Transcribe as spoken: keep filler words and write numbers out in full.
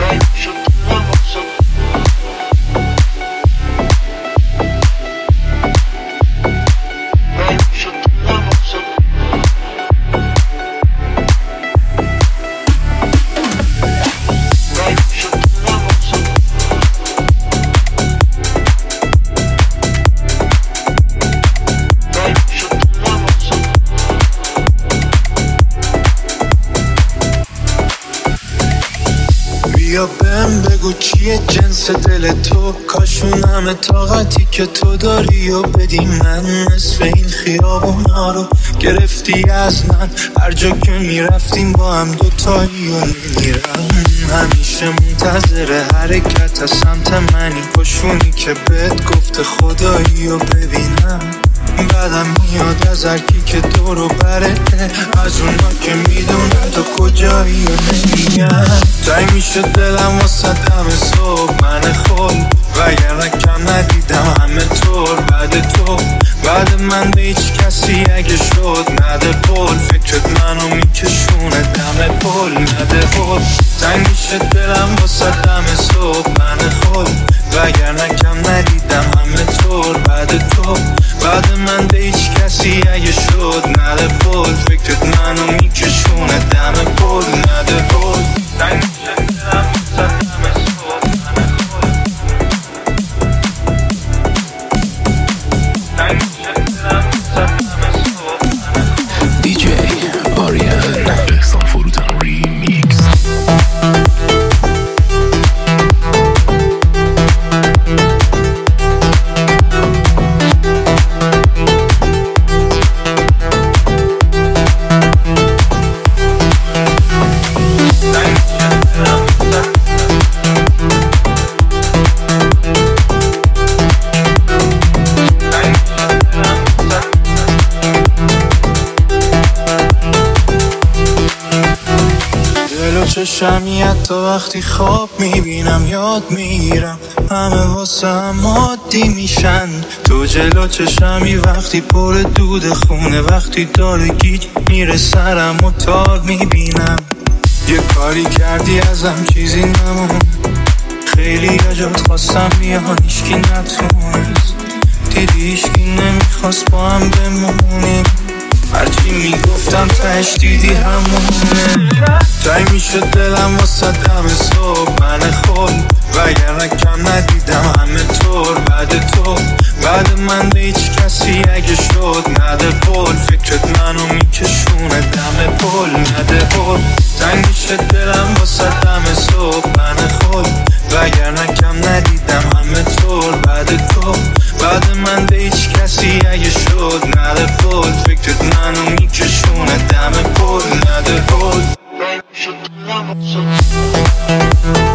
بیا بهم بگو چیه جنس دل تو، کاشون همه طاقتی که تو داری و بدی من. نصف این خیابونا رو گرفتی از من، هر جا که میرفتیم با هم دوتایی و میرم. همیشه منتظر حرکت از سمت منی، کاشونی که بهت گفته خدایی و ببینم. بعدم میاد از هرکی که دورو بره، از اونا که میدونن تو کجایی و نمیگن. تای میشه دلم واسه دم صبح من خود، وگرنه کم ندیدم همه طور بعد تو. بعد من به هیچ کسی اگه شد نده پول، فکرت منو میکشونه دم پول نده پول. تای میشه دلم واسه دم صبح من خود، وگرنه کم ندیدم همه طور بعد تو. بعد من به هیچ کسی اگه شد نده پول، فکرت منو میکشونه دم پول نده پول. تای میشه دلم واسه دم صبح من خود، تای میشه دلم واسه دم صبح من خود. دی جی آریان احسان فروتن ریمیکس. چشمیت تو وقتی خواب میبینم یاد میگیرم، همه واسه هم عادی میشن. تو جلو چشمی وقتی پر دود خونه، وقتی داره گیج میره سرم و تار میبینم. یه کاری کردی ازم چیزی نمون، خیلی جات خواستم بیان هیچکی نتونست، دیدی هیچکی نمیخواست با هم بمونیم. هرچی میگفتم تش دیدی همونه. تای میشه دلم واسه دم صبح من خود، وگرنه کم ندیدم همه طور بعد تو. بعد من به هیچ کسی اگه شد نده پول، فکرت منو میکشونه دم پول نده پول. تای میشه دلم واسه دم صبح من خود، وگرنه کم ندیدم همه طور بعد تو. بعد من به هیچ کسی اگه شد نده پول، فکرت منو میکشونه دم پول نده پول.